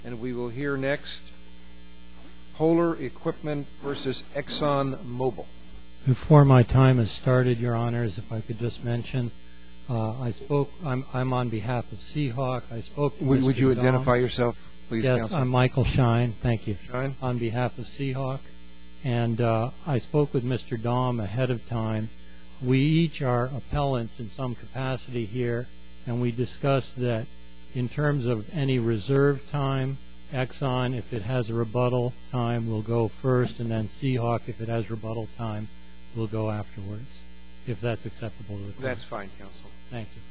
And we will hear next Polar Equipment versus Exxon Mobil. Before my time has started, Your Honors, if I could just mention, I'm on behalf of Seahawk. I spoke to Mr. Would you Dom. identify yourself, please, Yes, Counsel? I'm Michael Shine. Thank you. Shine. On behalf of Seahawk. And I spoke with Mr. Dom ahead of time. We each are appellants in some capacity here, and we discussed that in terms of any reserve time, Exxon, if it has a rebuttal time, will go first, and then Seahawk, if it has rebuttal time, will go afterwards, if that's acceptable to the court. That's fine, Counsel. Thank you.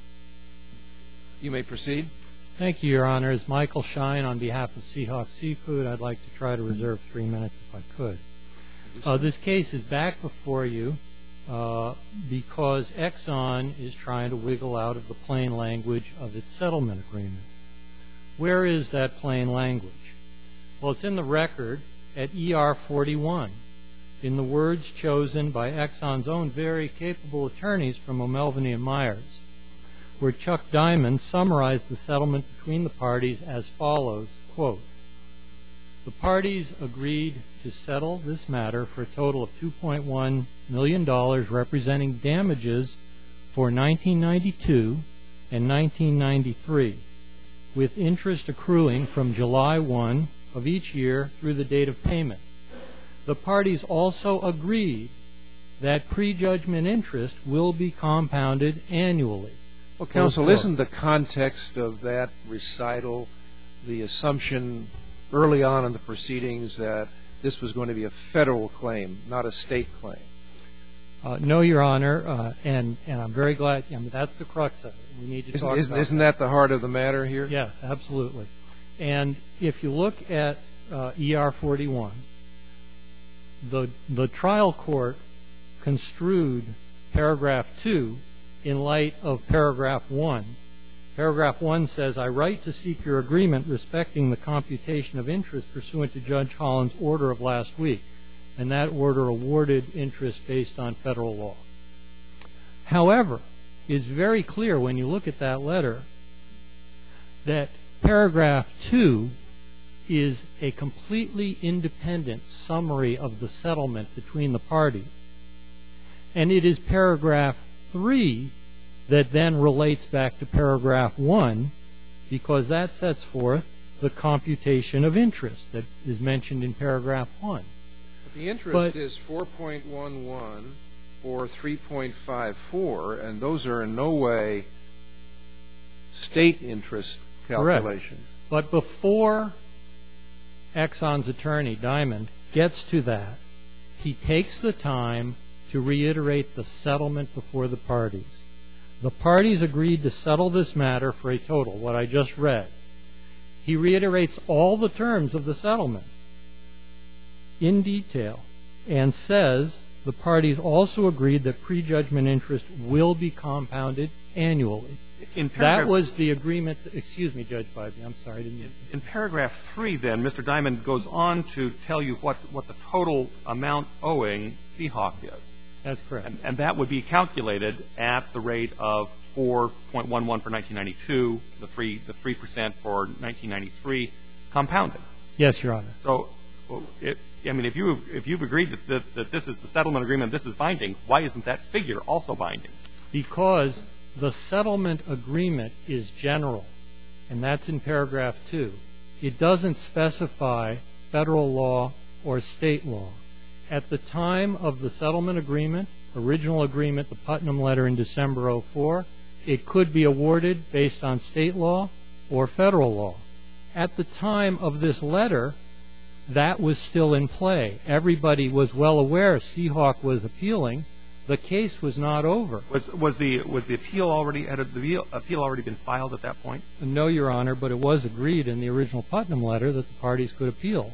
You may proceed. Thank you, Your Honors. Michael Shine on behalf of Seahawk Seafood. I'd like to try to reserve 3 minutes if I could. This case is back before you because Exxon is trying to wiggle out of the plain language of its settlement agreement. Where is that plain language? Well, it's in the record at ER 41 in the words chosen by Exxon's own very capable attorneys from O'Melveny and Myers, where Chuck Diamond summarized the settlement between the parties as follows, quote, "The parties agreed to settle this matter for a total of $2.1 million representing damages for 1992 and 1993, with interest accruing from July 1 of each year through the date of payment. The parties also agreed that prejudgment interest will be compounded annually." Well, Counsel, isn't the context of that recital the assumption early on in the proceedings that this was going to be a federal claim, not a state claim? No, Your Honor, and I'm very glad. I mean, that's the crux of it. We need to talk about that. Isn't that the heart of the matter here? Yes, absolutely. And if you look at ER 41, the trial court construed paragraph 2 in light of paragraph 1. Paragraph 1 says, "I write to seek your agreement respecting the computation of interest pursuant to Judge Holland's order of last week." And that order awarded interest based on federal law. However, it's very clear when you look at that letter that paragraph 2 is a completely independent summary of the settlement between the parties. And it is paragraph 3 that then relates back to paragraph 1 because that sets forth the computation of interest that is mentioned in paragraph 1. The interest is 4.11 or 3.54, and those are in no way state interest calculations. Correct. But before Exxon's attorney, Diamond, gets to that, he takes the time to reiterate the settlement before the parties. The parties agreed to settle this matter for a total, what I just read. He reiterates all the terms of the settlement in detail and says the parties also agreed that prejudgment interest will be compounded annually. That was the agreement. Excuse me, Judge Bybee. I'm sorry. In paragraph 3, then, Mr. Diamond goes on to tell you what the total amount owing Seahawk is. That's correct. And that would be calculated at the rate of 4.11 for 1992, the 3% for 1993, compounded. Yes, Your Honor. So, I mean, if you've agreed that this is the settlement agreement, this is binding, why isn't that figure also binding? Because the settlement agreement is general, and that's in paragraph 2. It doesn't specify federal law or state law. At the time of the settlement agreement, original agreement, the Putnam letter in December 04, it could be awarded based on state law or federal law. At the time of this letter, that was still in play. Everybody was well aware Seahawk was appealing. The case was not over. Was the appeal already been filed at that point? No, Your Honor, but it was agreed in the original Putnam letter that the parties could appeal.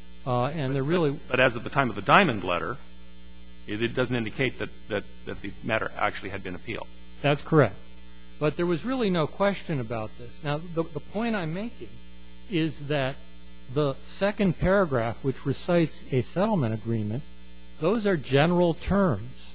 But as of the time of the Diamond letter, it doesn't indicate that the matter actually had been appealed. That's correct. But there was really no question about this. Now, the point I'm making is that the second paragraph, which recites a settlement agreement, those are general terms.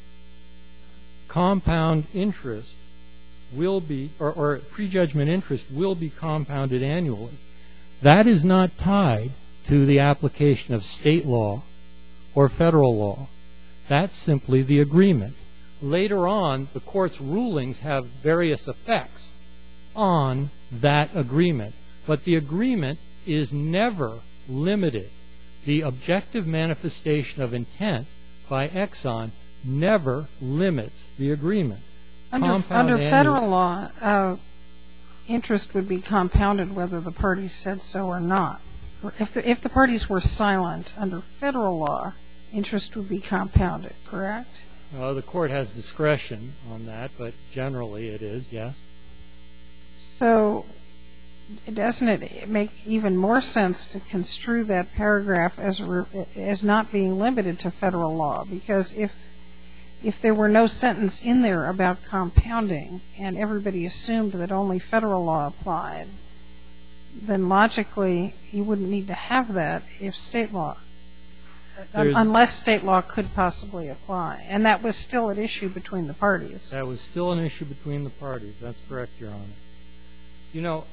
Compound interest will be, or prejudgment interest will be compounded annually. That is not tied to the application of state law or federal law. That's simply the agreement. Later on, the court's rulings have various effects on that agreement, but the agreement is never limited. The objective manifestation of intent by Exxon never limits the agreement. Under federal law, interest would be compounded whether the parties said so or not. If the parties were silent under federal law, interest would be compounded, correct? The court has discretion on that, but generally it is, yes. So doesn't it make even more sense to construe that paragraph as not being limited to federal law? Because if there were no sentence in there about compounding and everybody assumed that only federal law applied, then logically you wouldn't need to have that if state law, unless state law could possibly apply. And that was still an issue between the parties. That was still an issue between the parties. That's correct, Your Honor. You know,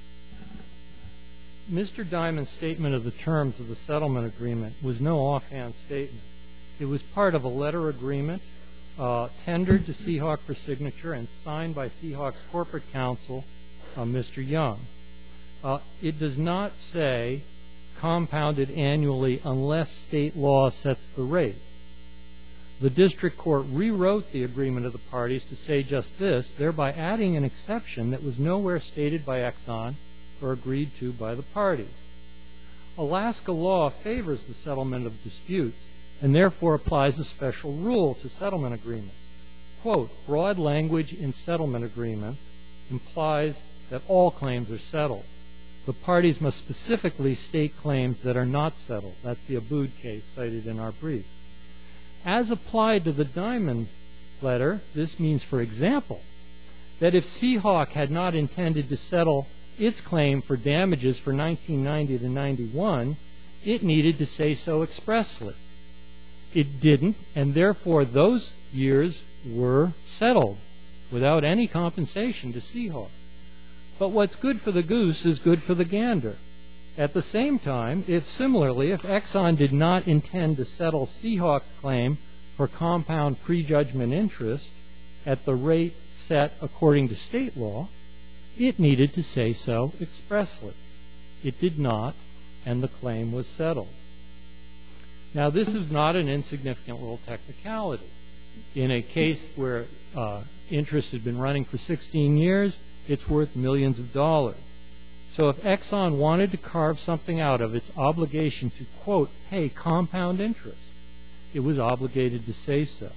Mr. Diamond's statement of the terms of the settlement agreement was no offhand statement. It was part of a letter agreement tendered to Seahawk for signature and signed by Seahawk's corporate counsel, Mr. Young. It does not say compounded annually unless state law sets the rate. The district court rewrote the agreement of the parties to say just this, thereby adding an exception that was nowhere stated by Exxon or agreed to by the parties. Alaska law favors the settlement of disputes and therefore applies a special rule to settlement agreements. Quote, broad language in settlement agreements implies that all claims are settled. The parties must specifically state claims that are not settled. That's the Abood case cited in our brief. As applied to the Diamond letter, this means, for example, that if Seahawk had not intended to settle its claim for damages for 1990 to 91, it needed to say so expressly. It didn't, and therefore those years were settled without any compensation to Seahawk. But what's good for the goose is good for the gander. At the same time, if Exxon did not intend to settle Seahawk's claim for compound prejudgment interest at the rate set according to state law, it needed to say so expressly. It did not, and the claim was settled. Now, this is not an insignificant little technicality. In a case where interest had been running for 16 years, it's worth millions of dollars. So if Exxon wanted to carve something out of its obligation to, quote, pay compound interest, it was obligated to say so.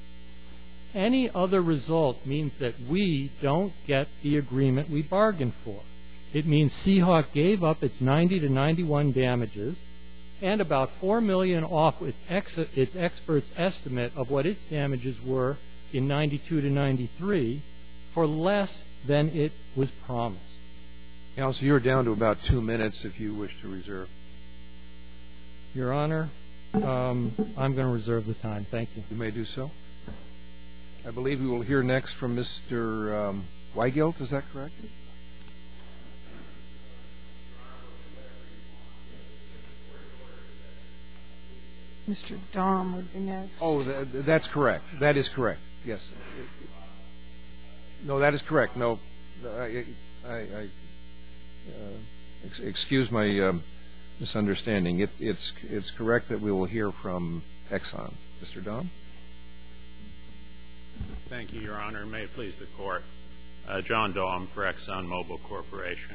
Any other result means that we don't get the agreement we bargained for. It means Seahawk gave up its 90 to 91 damages and about $4 million off its expert's estimate of what its damages were in 92 to 93 for less than it was promised. Counsel, you're down to about 2 minutes if you wish to reserve. Your Honor, I'm going to reserve the time. Thank you. You may do so. I believe we will hear next from Mr. Weigelt. Is that correct? Mr. Dahm would be next. Oh, that's correct. That is correct. Yes. No, that is correct. No, excuse my misunderstanding. It's correct that we will hear from Exxon. Mr. Dahm? Thank you, Your Honor. May it please the Court. John Dahm for ExxonMobil Corporation.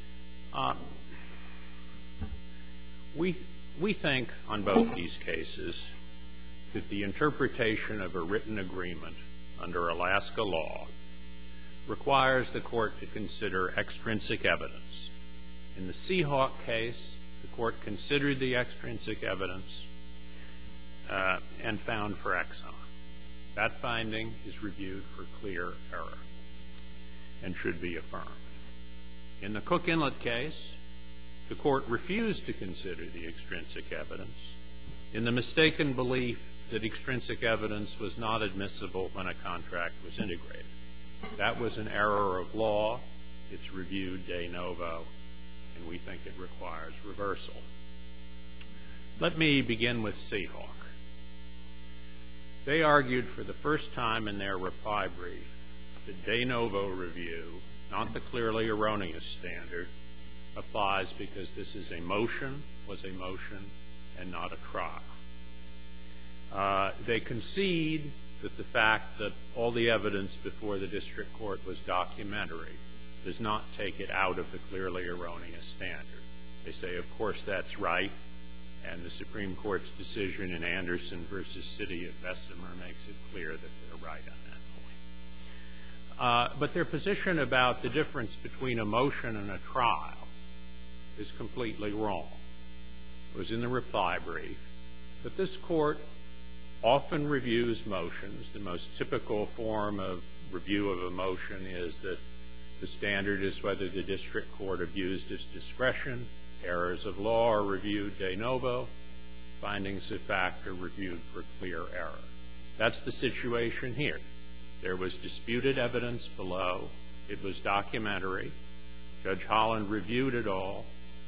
We think on both these cases that the interpretation of a written agreement under Alaska law requires the Court to consider extrinsic evidence. In the Seahawk case, the Court considered the extrinsic evidence and found for Exxon. That finding is reviewed for clear error and should be affirmed. In the Cook Inlet case, the Court refused to consider the extrinsic evidence in the mistaken belief that extrinsic evidence was not admissible when a contract was integrated. That was an error of law. It's reviewed de novo, and we think it requires reversal. Let me begin with Seahawk. They argued for the first time in their reply brief that de novo review, not the clearly erroneous standard, applies because this is a motion, was a motion, and not a trial. They concede that the fact that all the evidence before the district court was documentary does not take it out of the clearly erroneous standard. They say, of course, that's right, and the Supreme Court's decision in Anderson versus City of Bessemer makes it clear that they're right on that point. But their position about the difference between a motion and a trial is completely wrong. It was in the reply brief that this court often reviews motions. The most typical form of review of a motion is that the standard is whether the district court abused its discretion, errors of law are reviewed de novo, findings of fact are reviewed for clear error. That's the situation here. There was disputed evidence below. It was documentary. Judge Holland reviewed it all.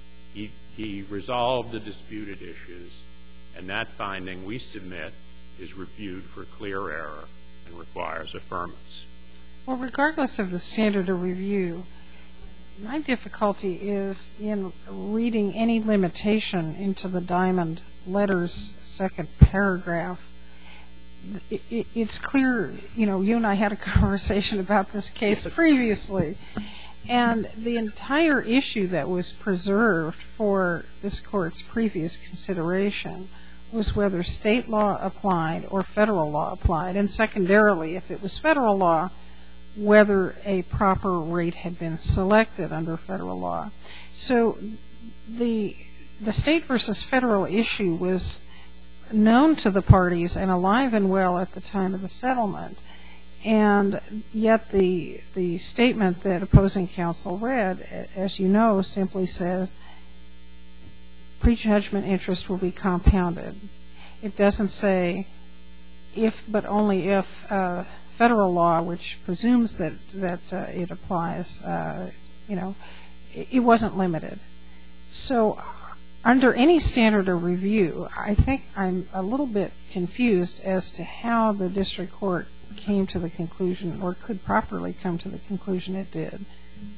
He resolved the disputed issues, and that finding we submit is reviewed for clear error and requires affirmance. Well, regardless of the standard of review, my difficulty is in reading any limitation into the Diamond letter's second paragraph. It's clear, you know, you and I had a conversation about this case previously, and the entire issue that was preserved for this court's previous consideration was whether state law applied or federal law applied, and secondarily, if it was federal law, whether a proper rate had been selected under federal law. So the state versus federal issue was known to the parties and alive and well at the time of the settlement, and yet the statement that opposing counsel read, as you know, simply says prejudgment interest will be compounded. It doesn't say if, but only if federal law, which presumes that it applies, it wasn't limited. So under any standard of review, I think I'm a little bit confused as to how the district court came to the conclusion, or could properly come to the conclusion it did.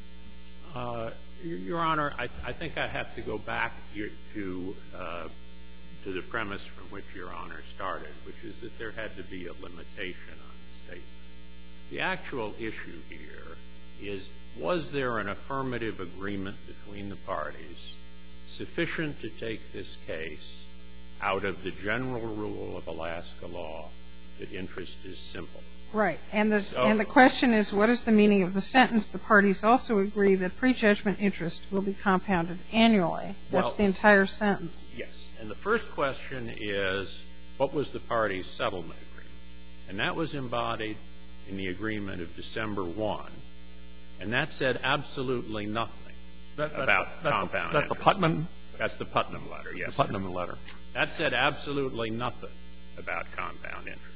Your Honor, I think I have to go back to the premise from which Your Honor started, which is that there had to be a limitation on the statement. The actual issue here is, was there an affirmative agreement between the parties sufficient to take this case out of the general rule of Alaska law that interest is simple? Right. And the question is, what is the meaning of the sentence? The parties also agree that prejudgment interest will be compounded annually. That's the entire sentence. Yes. And the first question is, what was the parties' settlement agreement? And that was embodied in the agreement of December 1. And that said absolutely nothing about compound interest. That's the Putnam? That's the Putnam letter, yes. The Putnam letter. That said absolutely nothing about compound interest.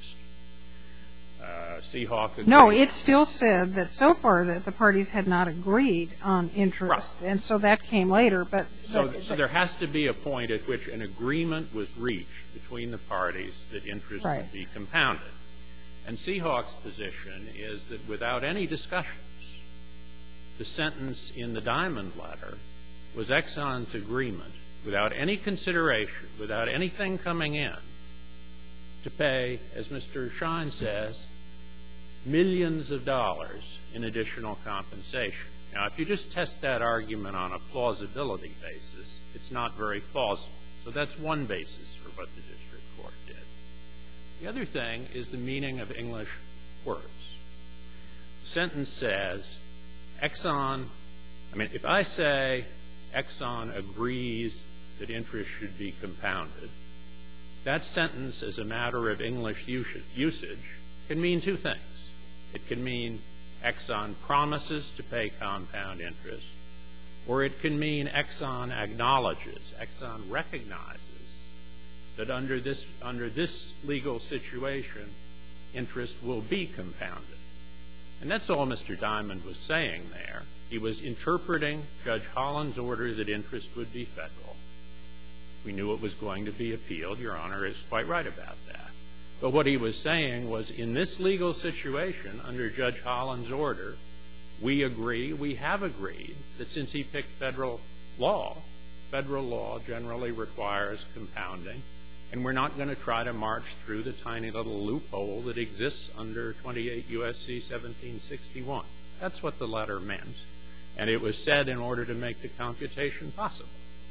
Seahawk agreed. No, it still said that so far that the parties had not agreed on interest. Right. And so that came later. So there has to be a point at which an agreement was reached between the parties that interest would be compounded. And Seahawk's position is that without any discussions, the sentence in the Diamond letter was Exxon's agreement, without any consideration, without anything coming in, to pay, as Mr. Schein says, millions of dollars in additional compensation. Now, if you just test that argument on a plausibility basis, it's not very plausible. So that's one basis for what the district court did. The other thing is the meaning of English words. The sentence says, Exxon, if I say Exxon agrees that interest should be compounded, that sentence, as a matter of English usage, can mean two things. It can mean Exxon promises to pay compound interest, or it can mean Exxon acknowledges, Exxon recognizes that under this legal situation, interest will be compounded. And that's all Mr. Diamond was saying there. He was interpreting Judge Holland's order that interest would be federal. We knew it was going to be appealed. Your Honor is quite right about that. But what he was saying was, in this legal situation, under Judge Holland's order, we have agreed that since he picked federal law generally requires compounding, and we're not going to try to march through the tiny little loophole that exists under 28 U.S.C. 1761. That's what the letter meant, and it was said in order to make the computation possible.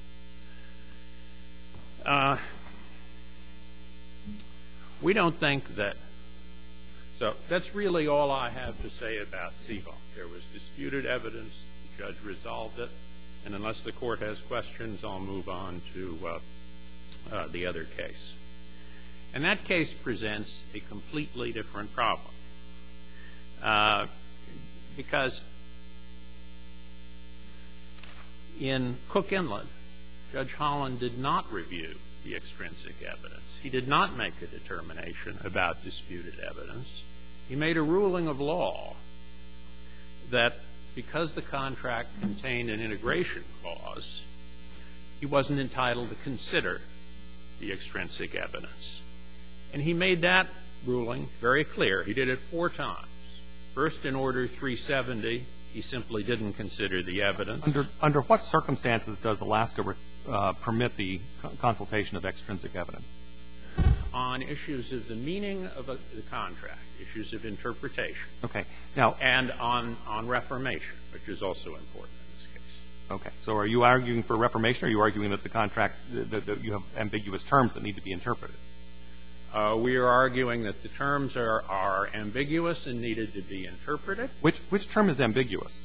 We don't think that. So that's really all I have to say about Seahawk. There was disputed evidence. The judge resolved it. And unless the Court has questions, I'll move on to the other case. And that case presents a completely different problem. Because in Cook Inlet, Judge Holland did not review the extrinsic evidence. He did not make a determination about disputed evidence. He made a ruling of law that because the contract contained an integration clause, he wasn't entitled to consider the extrinsic evidence. And he made that ruling very clear. He did it 4 times. First, in Order 370, he simply didn't consider the evidence. Under what circumstances does Alaska permit the consultation of extrinsic evidence? On issues of the meaning of the contract, issues of interpretation. Okay. Now, and on reformation, which is also important in this case. Okay. So are you arguing for reformation, or are you arguing that the contract, that you have ambiguous terms that need to be interpreted? We are arguing that the terms are ambiguous and needed to be interpreted. Which term is ambiguous?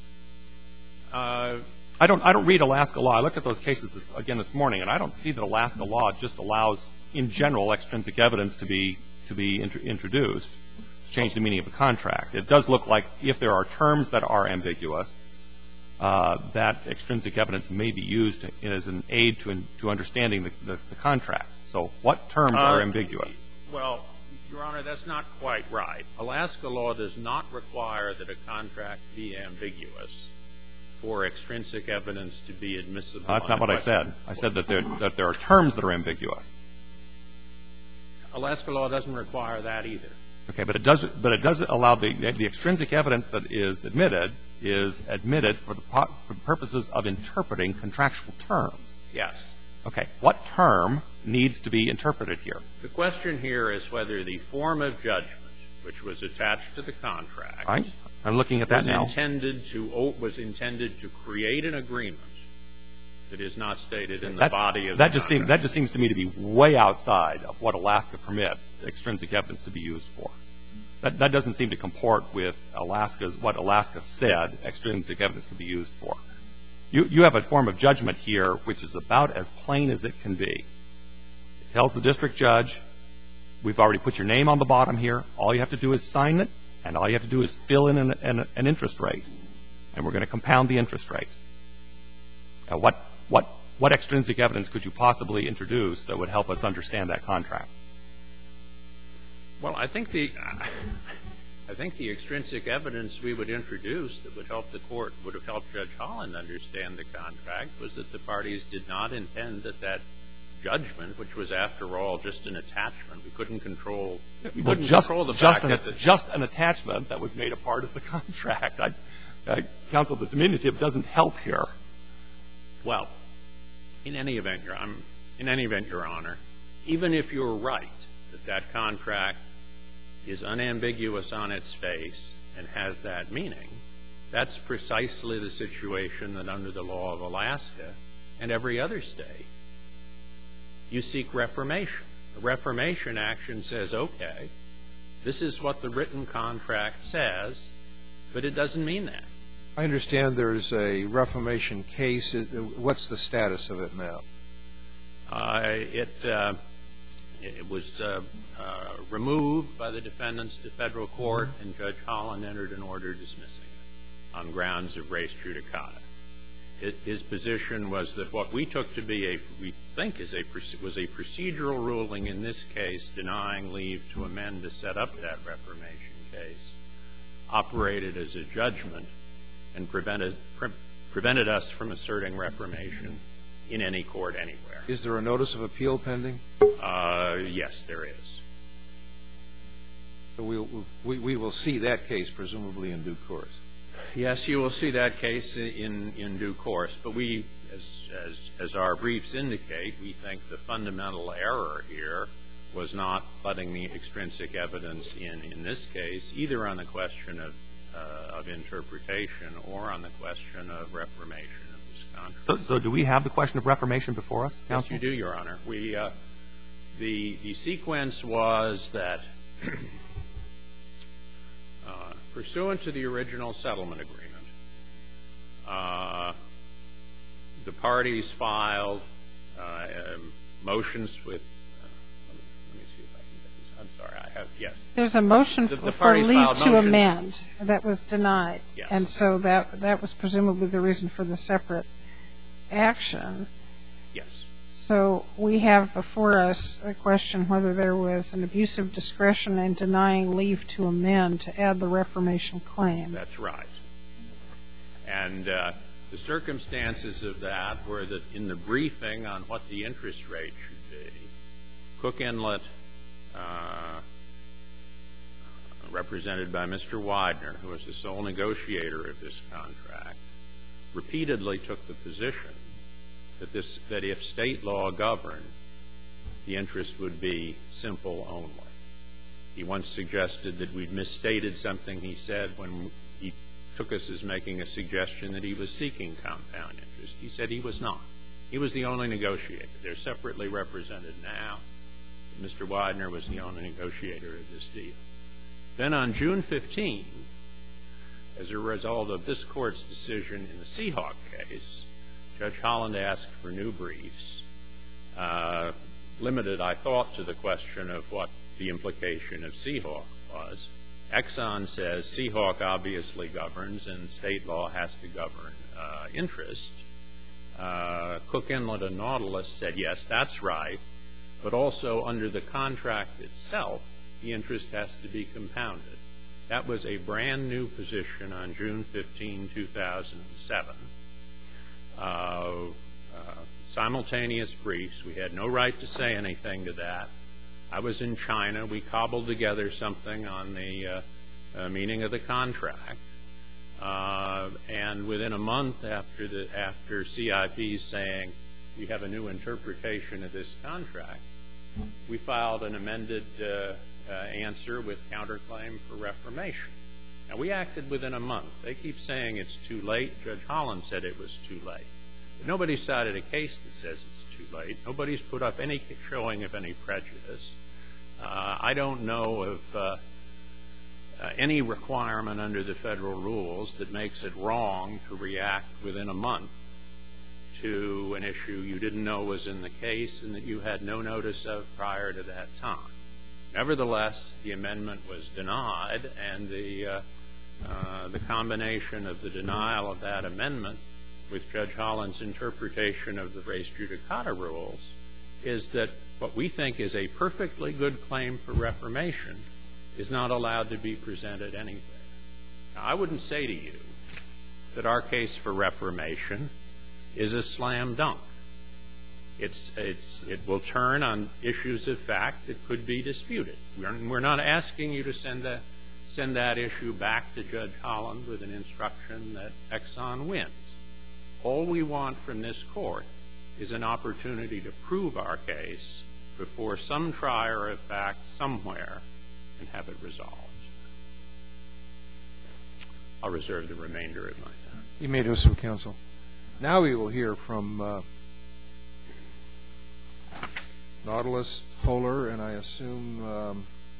I don't read Alaska law. I looked at those cases again this morning, and I don't see that Alaska law just allows, in general, extrinsic evidence to be introduced to change the meaning of a contract. It does look like if there are terms that are ambiguous, that extrinsic evidence may be used as an aid to understanding the contract. So what terms are ambiguous? Well, Your Honor, that's not quite right. Alaska law does not require that a contract be ambiguous for extrinsic evidence to be admissible. That's not what I said. I said that there are terms that are ambiguous. Alaska law doesn't require that either. Okay, but it does allow the extrinsic evidence that is admitted for the purposes of interpreting contractual terms. Yes. Okay. What term needs to be interpreted here? The question here is whether the form of judgment, which was attached to the contract, right. I'm looking at that now. Was intended to create an agreement that is not stated in the body of the contract. That just seems to me to be way outside of what Alaska permits extrinsic evidence to be used for. That doesn't seem to comport with what Alaska said extrinsic evidence could be used for. You have a form of judgment here which is about as plain as it can be. It tells the district judge, we've already put your name on the bottom here. All you have to do is sign it, and all you have to do is fill in an interest rate, and we're going to compound the interest rate. Now, what extrinsic evidence could you possibly introduce that would help us understand that contract? Well, I think the extrinsic evidence we would introduce that would help the Court, would have helped Judge Holland understand the contract, was that the parties did not intend that judgment, which was, after all, just an attachment. We couldn't control the fact that just an attachment that was made a part of the contract. Counsel, the diminutive doesn't help here. Well, in any event, Your Honor, even if you're right that contract is unambiguous on its face and has that meaning, that's precisely the situation that under the law of Alaska and every other state, you seek reformation. The reformation action says, okay, this is what the written contract says, but it doesn't mean that. I understand there's a reformation case. What's the status of it now? It was removed by the defendants to federal court, and Judge Holland entered an order dismissing it on grounds of res judicata. His position was that what we took to be was a procedural ruling in this case denying leave to amend to set up that reformation case operated as a judgment and prevented us from asserting reformation in any court anywhere. Is there a notice of appeal pending? Yes, there is. So we will see that case presumably in due course. Yes, you will see that case in due course. But we, as our briefs indicate, we think the fundamental error here was not letting the extrinsic evidence in this case, either on the question of interpretation or on the question of reformation of this contract. So do we have the question of reformation before us, counsel? Yes, you do, Your Honor. The sequence was that pursuant to the original settlement agreement, the parties filed motions with let me see if I can get this. I'm sorry, I have, yes. There's a motion for leave to amend that was denied. Yes. And so that was presumably the reason for the separate action. Yes. So we have before us a question whether there was an abuse of discretion in denying leave to amend to add the reformation claim. That's right. And the circumstances of that were that in the briefing on what the interest rate should be, Cook Inlet, represented by Mr. Widener, who was the sole negotiator of this contract, repeatedly took the position that if state law governed, the interest would be simple only. He once suggested that we'd misstated something he said when he took us as making a suggestion that he was seeking compound interest. He said he was not. He was the only negotiator. They're separately represented now. Mr. Widener was the only negotiator of this deal. Then on June 15, as a result of this Court's decision in the Seahawk case, Judge Holland asked for new briefs, limited, I thought, to the question of what the implication of Seahawk was. Exxon says Seahawk obviously governs and state law has to govern interest. Cook Inlet and Nautilus said, yes, that's right, but also under the contract itself, the interest has to be compounded. That was a brand new position on June 15, 2007. Simultaneous briefs. We had no right to say anything to that. I was in China. We cobbled together something on the meaning of the contract. And within a month after CIP saying we have a new interpretation of this contract, we filed an amended answer with counterclaim for reformation. Now, we acted within a month. They keep saying it's too late. Judge Holland said it was too late. But nobody's cited a case that says it's too late. Nobody's put up any showing of any prejudice. I don't know of any requirement under the federal rules that makes it wrong to react within a month to an issue you didn't know was in the case and that you had no notice of prior to that time. Nevertheless, the amendment was denied, and the combination of the denial of that amendment with Judge Holland's interpretation of the res judicata rules is that what we think is a perfectly good claim for reformation is not allowed to be presented anywhere. Now, I wouldn't say to you that our case for reformation is a slam dunk. It will turn on issues of fact that could be disputed. We're not asking you to send that issue back to Judge Holland with an instruction that Exxon wins. All we want from this Court is an opportunity to prove our case before some trier of fact somewhere and have it resolved. I'll reserve the remainder of my time. You may do so, counsel. Now we will hear from Nautilus, Polar, and I assume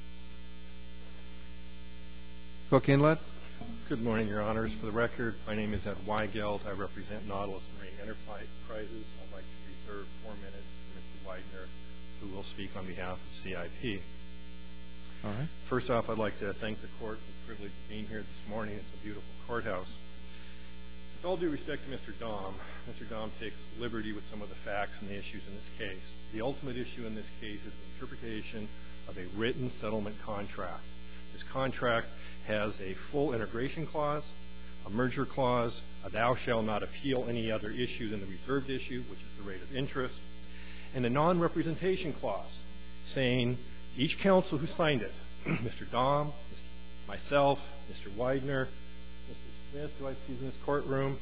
Cook Inlet. Good morning, Your Honors. For the record, my name is Ed Weigelt. I represent Nautilus Marine Enterprises. I'd like to reserve 4 minutes for Mr. Widener, who will speak on behalf of CIP. All right. First off, I'd like to thank the Court for the privilege of being here this morning. It's a beautiful courthouse. With all due respect to Mr. Dom takes liberty with some of the facts and the issues in this case. The ultimate issue in this case is the interpretation of a written settlement contract. This contract has a full integration clause, a merger clause, a thou shalt not appeal any other issue than the reserved issue, which is the rate of interest, and a non-representation clause saying each counsel who signed it, Mr. Dahm, myself, Mr. Widener, Mr. Smith, who I see in this courtroom,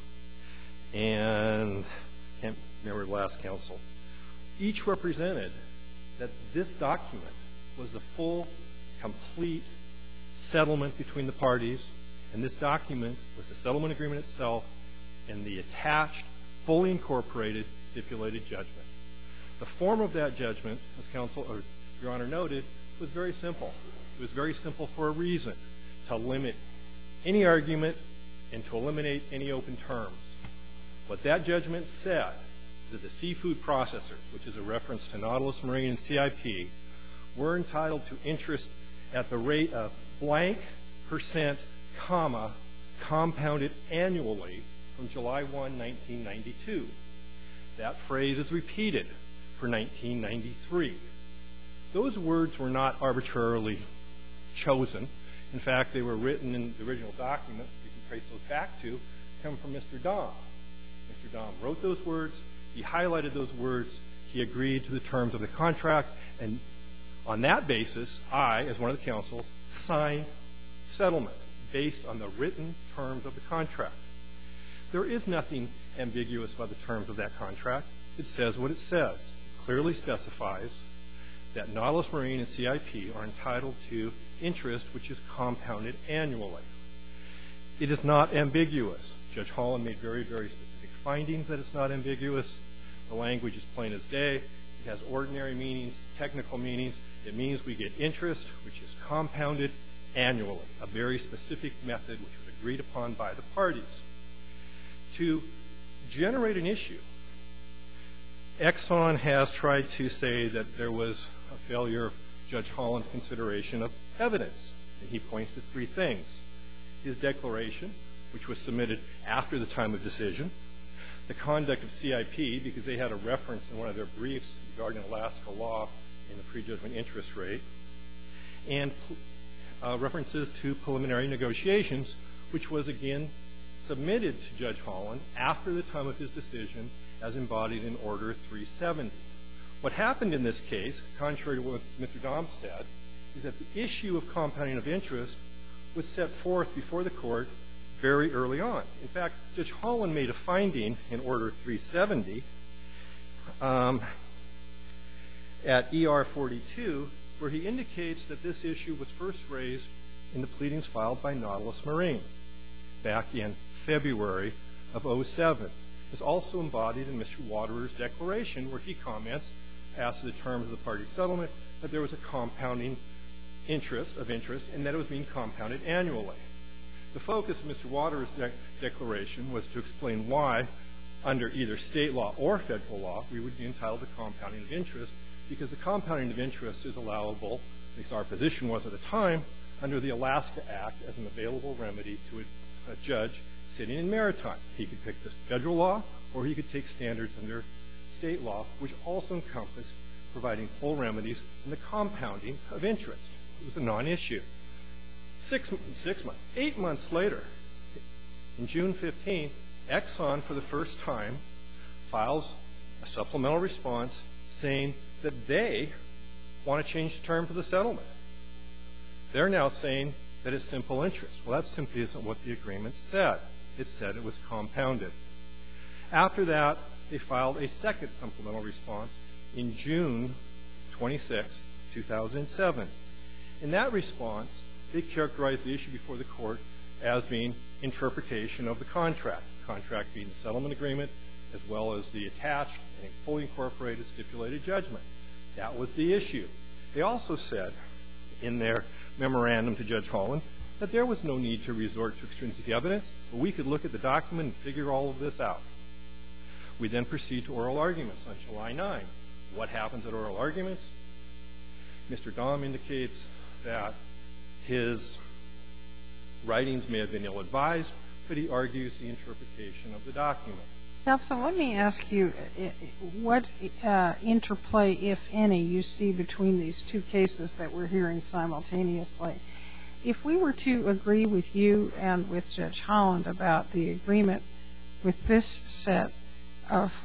and I can't remember the last counsel, each represented that this document was the full, complete settlement between the parties, and this document was the settlement agreement itself and the attached, fully incorporated, stipulated judgment. The form of that judgment, as counsel or Your Honor noted, was very simple. It was very simple for a reason, to limit any argument and to eliminate any open terms. What that judgment said is that the seafood processors, which is a reference to Nautilus Marine and CIP, were entitled to interest at the rate of blank %, comma, compounded annually from July 1, 1992. That phrase is repeated for 1993. Those words were not arbitrarily chosen. In fact, they were written in the original document, you can trace those back to, come from Mr. Dahm. Mr. Dahm wrote those words, he highlighted those words, he agreed to the terms of the contract, and on that basis, I, as one of the counsels, signed settlement based on the written terms of the contract. There is nothing ambiguous about the terms of that contract. It says what it says. It clearly specifies that Nautilus Marine and CIP are entitled to interest which is compounded annually. It is not ambiguous. Judge Holland made very, very specific findings that it's not ambiguous. The language is plain as day. It has ordinary meanings, technical meanings. It means we get interest which is compounded annually, a very specific method which was agreed upon by the parties. To generate an issue, Exxon has tried to say that there was a failure of Judge Holland's consideration of evidence, and he points to three things. His declaration, which was submitted after the time of decision, the conduct of CIP, because they had a reference in one of their briefs regarding Alaska law in the prejudgment interest rate, and references to preliminary negotiations, which was again submitted to Judge Holland after the time of his decision as embodied in Order 370. What happened in this case, contrary to what Mr. Dahm said, is that the issue of compounding of interest was set forth before the court very early on. In fact, Judge Holland made a finding in Order 370 at ER 42 where he indicates that this issue was first raised in the pleadings filed by Nautilus Marine back in February of 07. It's also embodied in Mr. Waterer's declaration where he comments, as to the terms of the party settlement, that there was a compounding interest and that it was being compounded annually. The focus of Mr. Waterer's declaration was to explain why, under either state law or federal law, we would be entitled to compounding of interest, because the compounding of interest is allowable, at least our position was at the time, under the Alaska Act as an available remedy to a judge sitting in maritime. He could pick the federal law, or he could take standards under state law, which also encompassed providing full remedies in the compounding of interest. It was a non-issue. 8 months later, in June 15th, Exxon, for the first time, files a supplemental response saying that they want to change the term for the settlement. They're now saying that it's simple interest. Well, that simply isn't what the agreement said. It said it was compounded. After that, they filed a second supplemental response in June 26, 2007. In that response, they characterized the issue before the court as being interpretation of the contract being the settlement agreement, as well as the attached and fully incorporated stipulated judgment. That was the issue. They also said in their memorandum to Judge Holland that there was no need to resort to extrinsic evidence, but we could look at the document and figure all of this out. We then proceed to oral arguments on July 9. What happens at oral arguments? Mr. Dahm indicates that his writings may have been ill-advised, but he argues the interpretation of the document. Counsel, let me ask you what interplay, if any, you see between these two cases that we're hearing simultaneously. if we were to agree with you and with Judge Holland about the agreement with this set of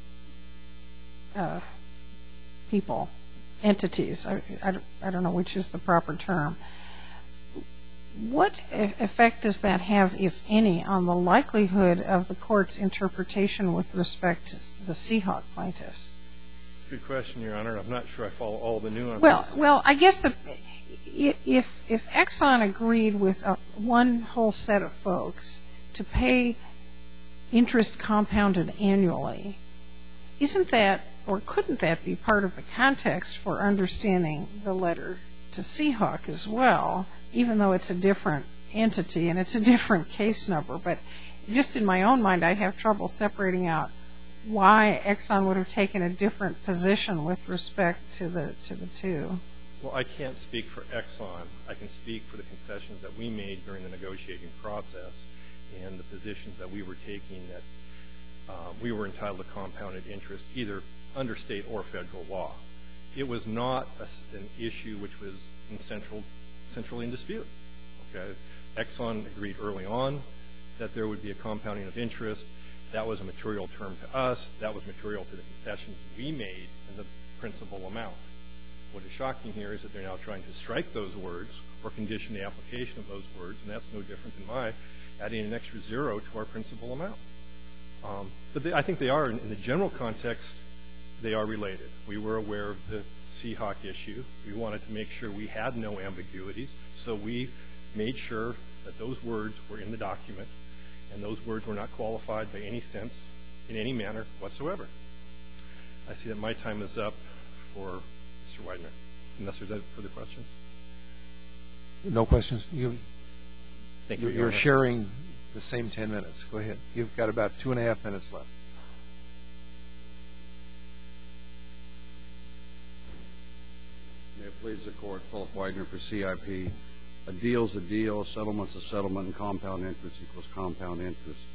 people, entities, I don't know which is the proper term, what effect does that have, if any, on the likelihood of the court's interpretation with respect to the Seahawk plaintiffs? That's a good question, Your Honor. I'm not sure I follow all the nuances. Well, I guess if Exxon agreed with one whole set of folks to pay interest compounded annually, isn't that, or couldn't that be part of the context for understanding the letter to Seahawk as well, even though it's a different entity and it's a different case number? But just in my own mind, I have trouble separating out why Exxon would have taken a different position with respect to the two. Well, I can't speak for Exxon. I can speak for the concessions that we made during the negotiating process and the positions that we were taking, that we were entitled to compounded interest either under state or federal law. It was not an issue which was centrally in dispute. Okay? Exxon agreed early on that there would be a compounding of interest. That was a material term to us. That was material to the concessions we made in the principal amount. What is shocking here is that they're now trying to strike those words or condition the application of those words, and that's no different than my adding an extra zero to our principal amount. But I think they are, in the general context, they are related. We were aware of the Seahawk issue. We wanted to make sure we had no ambiguities, so we made sure that those words were in the document, and those words were not qualified by any sense, in any manner whatsoever. I see that my time is up for Mr. Widener, unless there's further questions. No questions? Thank you, Your You're Honor. sharing the same 10 minutes. Go ahead. You've got about 2.5 minutes left. May it please the Court, Philip Widener for CIP. A deal's a deal, a settlement's a settlement, and compound interest equals compound interest.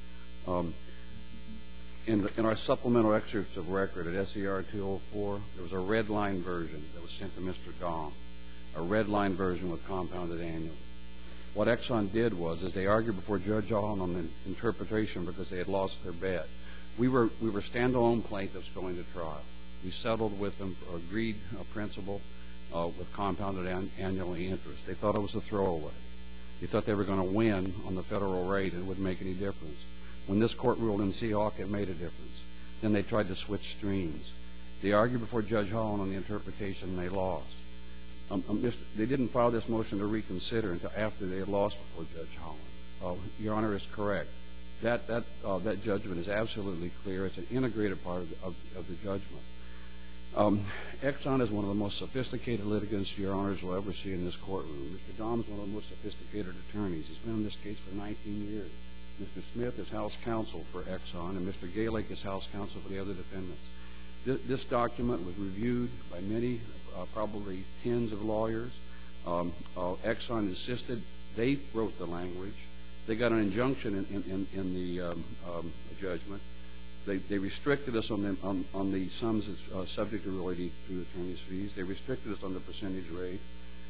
In our supplemental excerpts of record at SER 204, there was a red line version that was sent to Mr. Dong, a red line version with compounded annually. What Exxon did was, as they argued before Judge Holland on the interpretation because they had lost their bet, we were standalone plaintiffs going to trial. We settled with them for agreed principle with compounded annually interest. They thought it was a throwaway. They thought they were going to win on the federal rate and it wouldn't make any difference. When this court ruled in Seahawk, it made a difference. Then they tried to switch streams. They argued before Judge Holland on the interpretation and they lost. They didn't file this motion to reconsider until after they had lost before Judge Holland. Your Honor is correct. That judgment is absolutely clear. It's an integrated part of the judgment. Exxon is one of the most sophisticated litigants Your Honors will ever see in this courtroom. Mr. Dom is one of the most sophisticated attorneys. He's been in this case for 19 years. Mr. Smith is House Counsel for Exxon, and Mr. Galick is House Counsel for the other defendants. This document was reviewed by many, probably tens of lawyers. Exxon insisted. They wrote the language. They got an injunction in the judgment. They restricted us on the sums that's subject to related to attorney's fees. They restricted us on the percentage rate.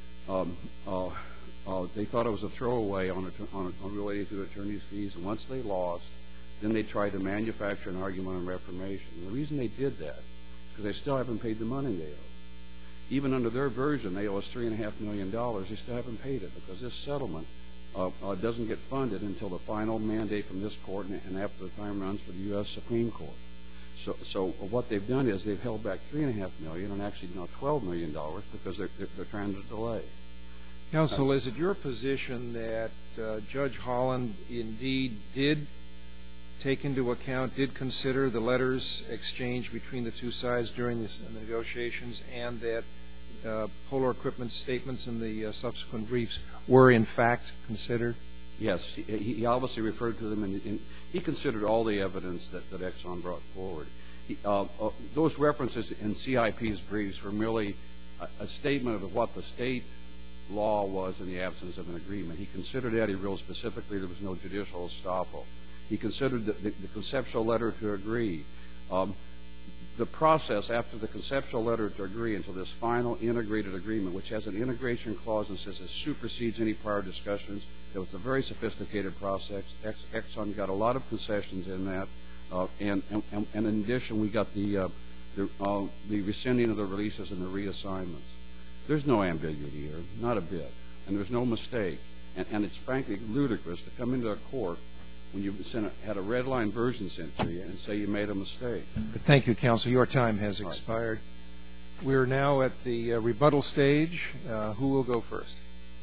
They thought it was a throwaway on related to attorney's fees. And once they lost, then they tried to manufacture an argument on reformation. And the reason they did that is because they still haven't paid the money they owe. Even under their version, they owe us $3.5 million. They still haven't paid it because this settlement doesn't get funded until the final mandate from this court and after the time runs for the U.S. Supreme Court. So what they've done is they've held back $3.5 million and actually now $12 million because they're trying to delay. Counsel, is it your position that Judge Holland indeed did take into account, did consider the letters exchanged between the two sides during the negotiations and that Polar Equipment's statements in the subsequent briefs were in fact considered? Yes. He obviously referred to them, and he considered all the evidence that Exxon brought forward. Those references in CIP's briefs were merely a statement of what the state law was in the absence of an agreement. He considered that. He ruled specifically there was no judicial estoppel. He considered the conceptual letter to agree. the process after the conceptual letter to agree until this final integrated agreement, which has an integration clause and says it supersedes any prior discussions. It was a very sophisticated process. Exxon got a lot of concessions in that. And in addition, we got the rescinding of the releases and the reassignments. There's no ambiguity here, not a bit. And there's no mistake. And it's frankly ludicrous to come into a court when you had a red line version sent to you and say you made a mistake. Thank you, counsel. Your time has expired. We're now at the rebuttal stage. Who will go first?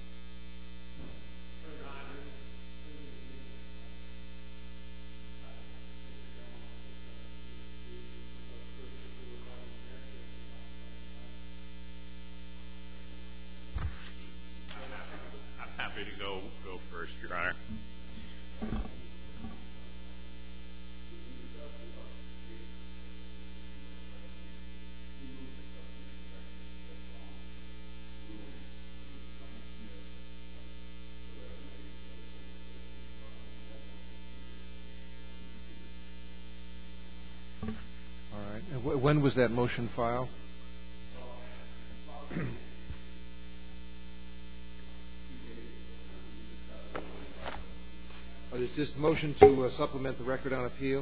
I'm happy to go first, Your Honor. All right. And when was that motion filed? Is this motion to supplement the record on appeal?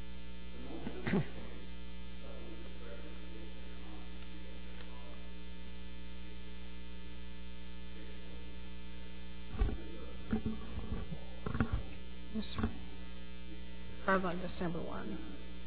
Yes, sir. Filed on December 1.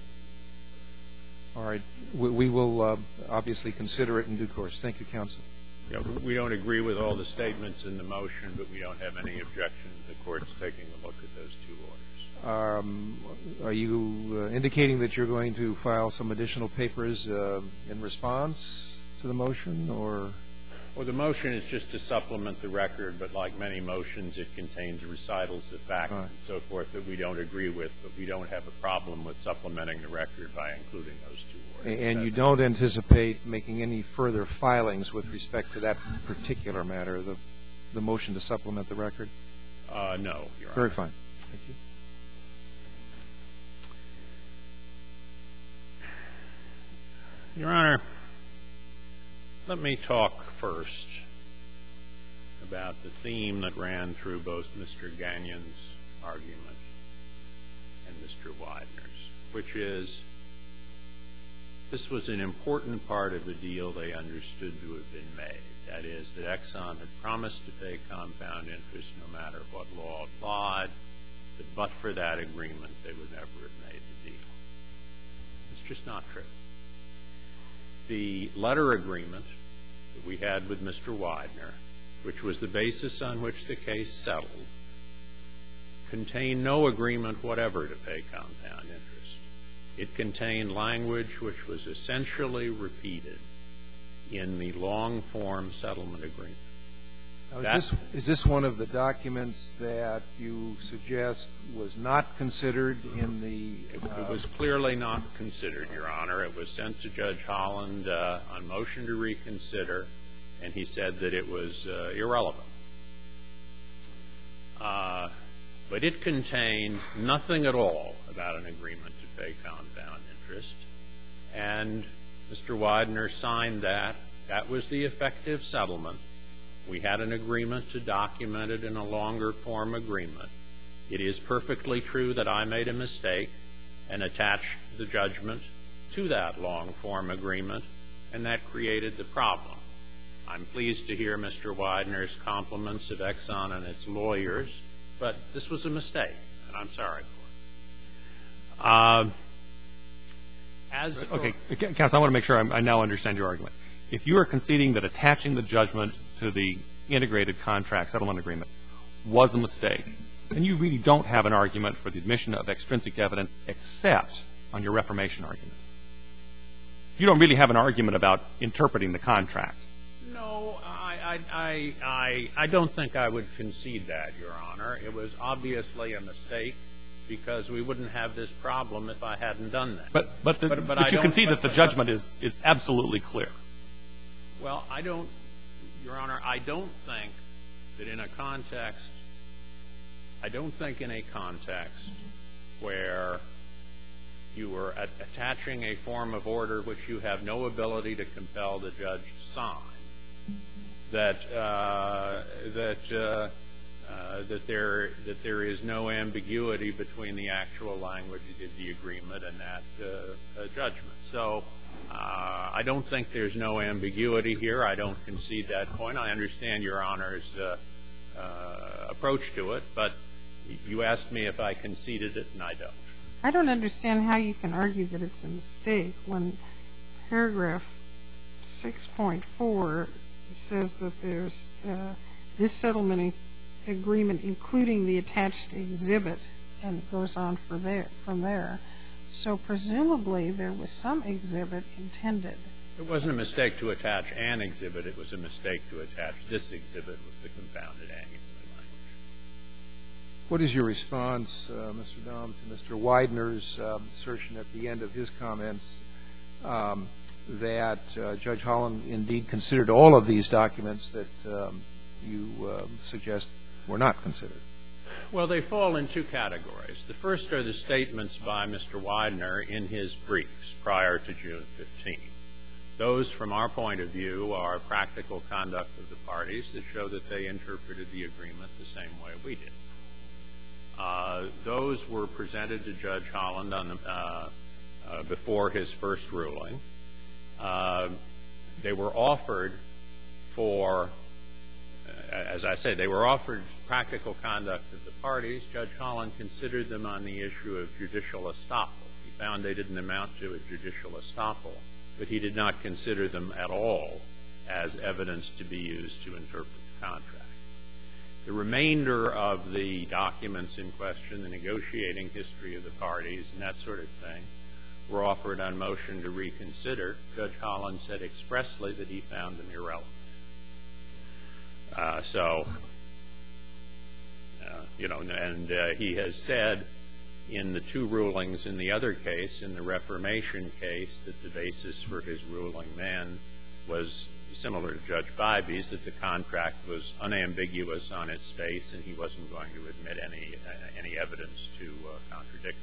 All right. We will obviously consider it in due course. Thank you, counsel. Yeah, we don't agree with all the statements in the motion, but we don't have any objection to the court's taking a look at those two orders. Are you indicating that you're going to file some additional papers in response to the motion, or? Well, the motion is just to supplement the record, but like many motions, it contains recitals of facts and so forth that we don't agree with, but we don't have a problem with supplementing the record by including those two orders. And you don't anticipate making any further filings with respect to that particular matter, the motion to supplement the record? No, Your Honor. Very fine. Thank you. Your Honor, let me talk first about the theme that ran through both Mr. Gagnon's argument and Mr. Widener's, which is this was an important part of the deal they understood to have been made. That is, that Exxon had promised to pay compound interest no matter what law applied, but for that agreement, they would never have made the deal. It's just not true. The letter agreement that we had with Mr. Widener, which was the basis on which the case settled, contained no agreement whatever to pay compound interest. It contained language which was essentially repeated in the long-form settlement agreement. Now, is this one of the documents that you suggest was not considered in the It was clearly not considered, Your Honor. It was sent to Judge Holland on motion to reconsider, and he said that it was irrelevant. But it contained nothing at all about an agreement to pay compound interest, and Mr. Widener signed that. That was the effective settlement. We had an agreement to document it in a longer form agreement. It is perfectly true that I made a mistake and attached the judgment to that long form agreement, and that created the problem. I'm pleased to hear Mr. Widener's compliments of Exxon and its lawyers, but this was a mistake, and I'm sorry for it. Okay, counsel, I want to make sure I now understand your argument. If you are conceding that attaching the judgment to the integrated contract settlement agreement was a mistake, then you really don't have an argument for the admission of extrinsic evidence except on your reformation argument. You don't really have an argument about interpreting the contract. No, I don't think I would concede that, Your Honor. It was obviously a mistake because we wouldn't have this problem if I hadn't done that. But you concede that the judgment is absolutely clear. Well, Your Honor, I don't think that in a context where You are attaching a form of order which you have no ability to compel the judge to sign. That there is no ambiguity between the actual language of the agreement and that judgment. So I don't think there's no ambiguity here. I don't concede that point. I understand Your Honor's approach to it, but you asked me if I conceded it, and I don't. I don't understand how you can argue that it's a mistake when paragraph 6.4 says that there's this settlement agreement including the attached exhibit, and it goes on from there. So presumably there was some exhibit intended. It wasn't a mistake to attach an exhibit. It was a mistake to attach this exhibit with the confounded annual language. What is your response, Mr. Dahm, to Mr. Widener's assertion at the end of his comments that Judge Holland indeed considered all of these documents that you suggest were not considered? Well, they fall in two categories. The first are the statements by Mr. Widener in his briefs prior to June 15. Those, from our point of view, are practical conduct of the parties that show that they interpreted the agreement the same way we did. Those were presented to Judge Holland before his first ruling. They were offered for, as I said, they were offered practical conduct of the parties. Judge Holland considered them on the issue of judicial estoppel. He found they didn't amount to a judicial estoppel, but he did not consider them at all as evidence to be used to interpret the contract. The remainder of the documents in question, the negotiating history of the parties and that sort of thing, were offered on motion to reconsider. Judge Holland said expressly that he found them irrelevant. He has said in the two rulings in the other case, in the Reformation case, that the basis for his ruling then was similar to Judge Bybee's, that the contract was unambiguous on its face and he wasn't going to admit any evidence to contradict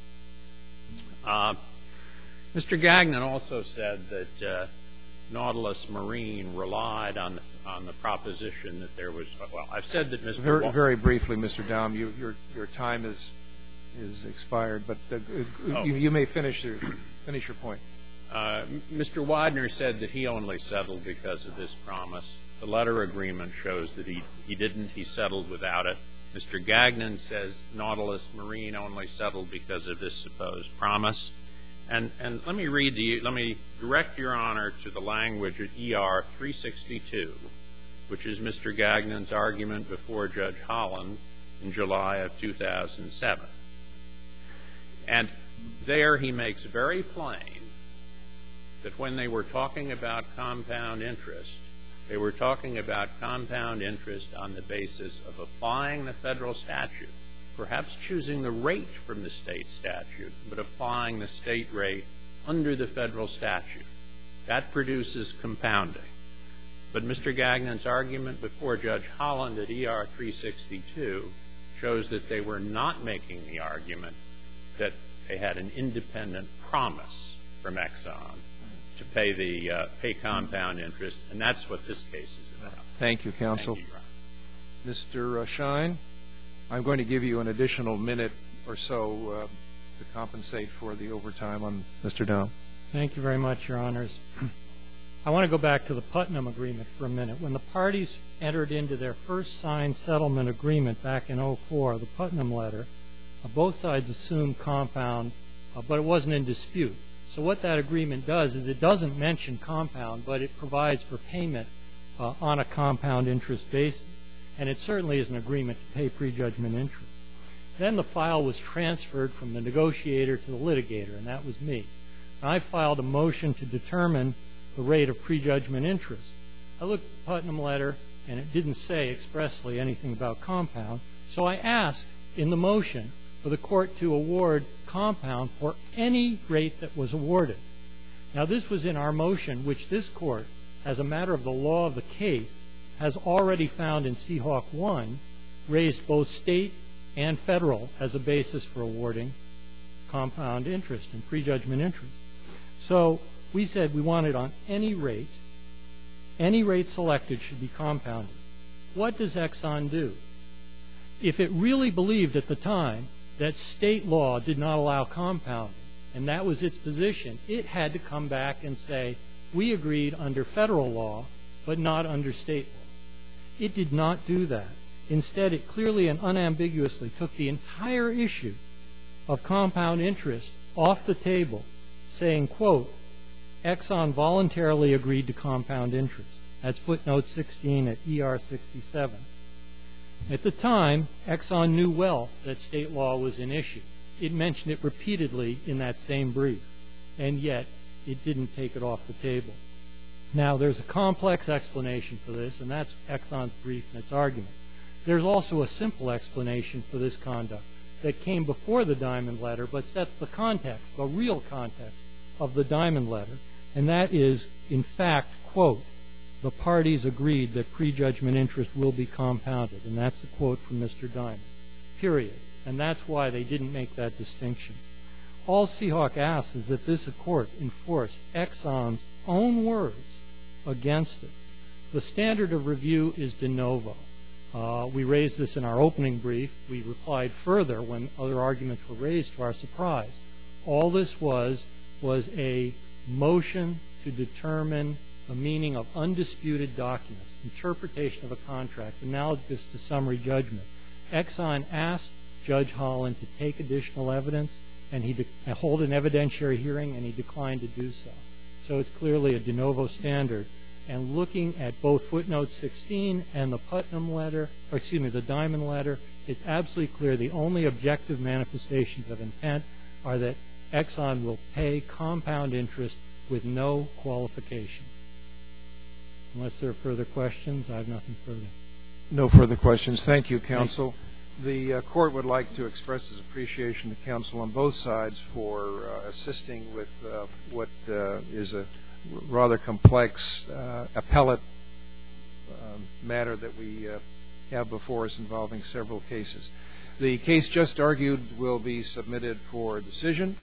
that. Mr. Gagnon also said that Nautilus Marine relied on the proposition that there was, well, I've said that Mr. Very briefly, Mr. Dahm, your time is expired, but you may finish your point. Mr. Widener said that he only settled because of this promise. The letter agreement shows that he didn't. He settled without it. Mr. Gagnon says Nautilus Marine only settled because of this supposed promise. And let me direct Your Honor to the language at ER 362, which is Mr. Gagnon's argument before Judge Holland in July of 2007. And there he makes very plain that when they were talking about compound interest, they were talking about compound interest on the basis of applying the federal statute, perhaps choosing the rate from the state statute, but applying the state rate under the federal statute. That produces compounding. But Mr. Gagnon's argument before Judge Holland at ER 362 shows that they were not making the argument that they had an independent promise from Exxon to pay compound interest, and that's what this case is about. Thank you, counsel. Thank you, Your Honor. Mr. Schein, I'm going to give you an additional minute or so to compensate for the overtime on Mr. Dahm. Thank you very much, Your Honors. I want to go back to the Putnam Agreement for a minute. When the parties entered into their first signed settlement agreement back in 2004, the Putnam letter, both sides assumed compound, but it wasn't in dispute. So what that agreement does is it doesn't mention compound, but it provides for payment on a compound interest basis. And it certainly is an agreement to pay prejudgment interest. Then the file was transferred from the negotiator to the litigator, and that was me. And I filed a motion to determine the rate of prejudgment interest. I looked at the Putnam letter, and it didn't say expressly anything about compound. So I asked in the motion for the court to award compound for any rate that was awarded. Now, this was in our motion, which this court, as a matter of the law of the case, has already found in Seahawk 1, raised both state and federal as a basis for awarding compound interest and prejudgment interest. So we said we wanted on any rate selected should be compounded. What does Exxon do? If it really believed at the time that state law did not allow compounding, and that was its position, it had to come back and say, we agreed under federal law, but not under state law. It did not do that. Instead, it clearly and unambiguously took the entire issue of compound interest off the table, saying, quote, Exxon voluntarily agreed to compound interest. That's footnote 16 at ER 67. At the time, Exxon knew well that state law was an issue. It mentioned it repeatedly in that same brief, and yet it didn't take it off the table. Now, there's a complex explanation for this, and that's Exxon's brief and its argument. There's also a simple explanation for this conduct that came before the Diamond letter, but sets the context, the real context of the Diamond letter, and that is, in fact, quote, the parties agreed that prejudgment interest will be compounded, and that's a quote from Mr. Diamond, period. And that's why they didn't make that distinction. All Seahawk asks is that this court enforce Exxon's own words against it. The standard of review is de novo. We raised this in our opening brief. We replied further when other arguments were raised to our surprise. All this was a motion to determine the meaning of undisputed documents, interpretation of a contract, analogous to summary judgment. Exxon asked Judge Holland to take additional evidence and hold an evidentiary hearing, and he declined to do so. So it's clearly a de novo standard. And looking at both footnote 16 and the Putnam letter, or excuse me, the Diamond letter, it's absolutely clear the only objective manifestations of intent are that Exxon will pay compound interest with no qualification. Unless there are further questions, I have nothing further. No further questions. Thank you, counsel. The court would like to express its appreciation to counsel on both sides for assisting with what is a rather complex appellate matter that we have before us involving several cases. The case just argued will be submitted for decision.